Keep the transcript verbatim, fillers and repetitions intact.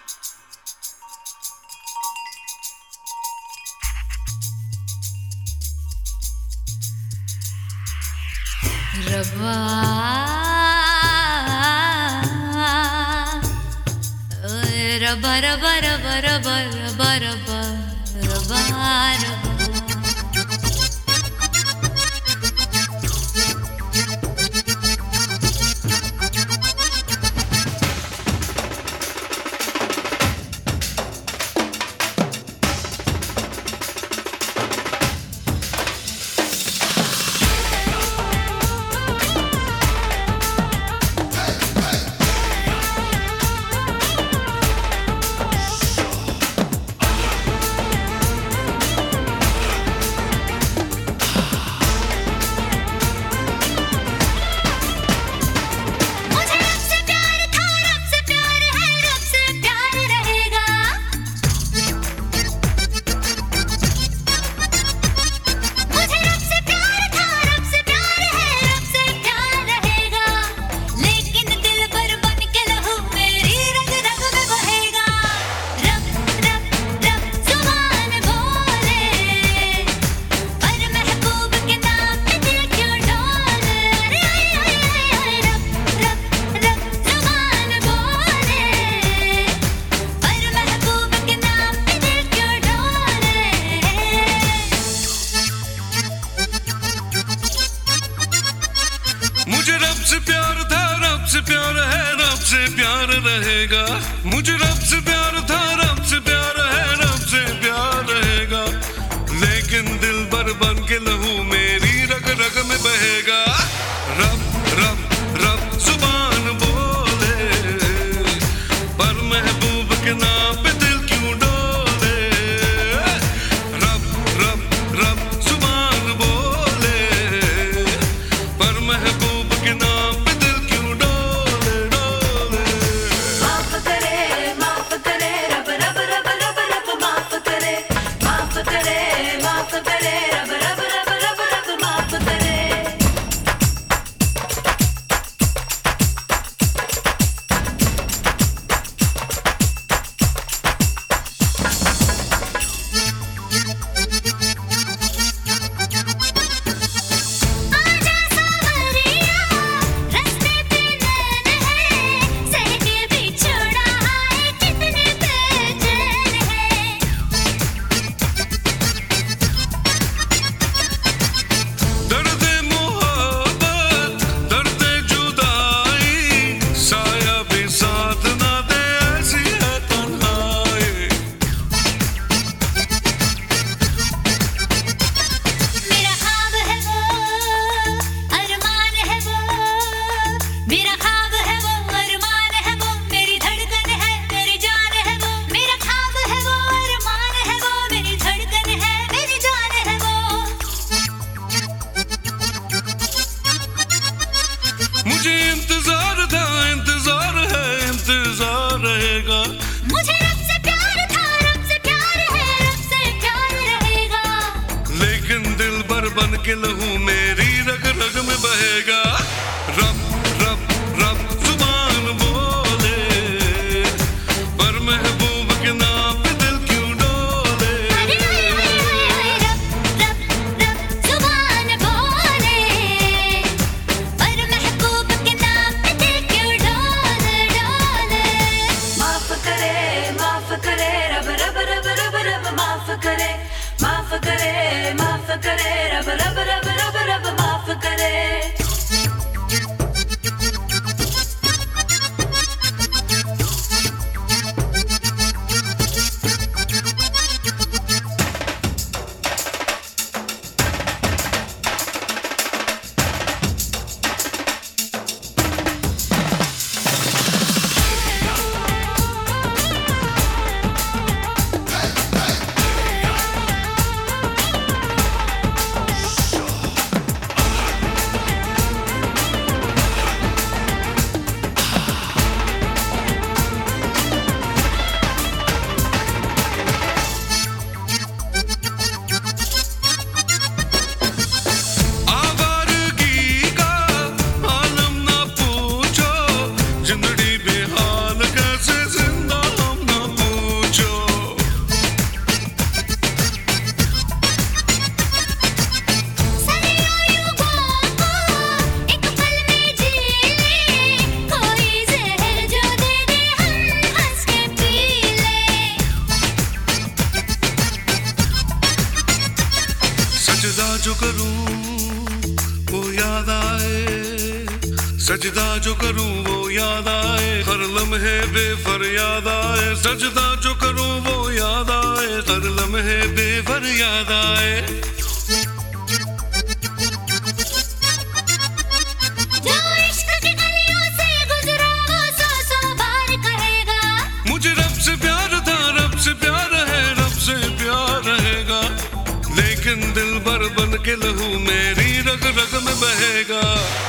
रब्बा रब्बा रब्बा रब्बा रब्बा रब्बा रब्बा रब्बा रब्बा मुझे रब से प्यार था, रब से प्यार है, रब से प्यार रहेगा। मुझे रब से प्यार था, रब से प्यार है, रब से प्यार रहेगा। लेकिन दिल भर बन के लहू मेरी रग रग में बहेगा। रब रब रब जुबान बोले, पर महबूब के नाम पे दिल क्यों डोले। रब रब रब जुबान बोले, पर महबूब के नाम पे दिल क्यों डोले डोले। माफ करे माफ करे रब रब रब रब रब माफ करे, माफ करे माफ करे रब रब रब रब रब माफ करे। मुझे इंतजार था, इंतजार है, इंतजार रहेगा। मुझे रब से प्यार था, रब से प्यार है, रब से प्यार रहेगा। लेकिन दिल भर बन के लहू मेरी रग रग में बहेगा। रब रब रब जुबान बोले, पर महबूब के नाम पे दिल क्यों डोले। रब रब रब जुबान बोले, पर महबूब के नाम पे दिल क्यों डोले डोले। माफ करे माफ करे रब रब रब रब रब माफ करे, माफ करे माफ करे रब रब रब रब रब माफ करे। सजदा जो करूं वो याद आए, हर लम्हे बेफरियाद आए। सजदा जो करूं वो याद आए, हर लम्हे बेफरियाद आए। जो इश्क की गलियों से गुजरा वो सौ सौ बार कहेगा, मुझे रब से प्यार था, रब से प्यार है, रब से प्यार रहेगा। लेकिन दिल भर बन के लहू मेरी रग रग में बहेगा।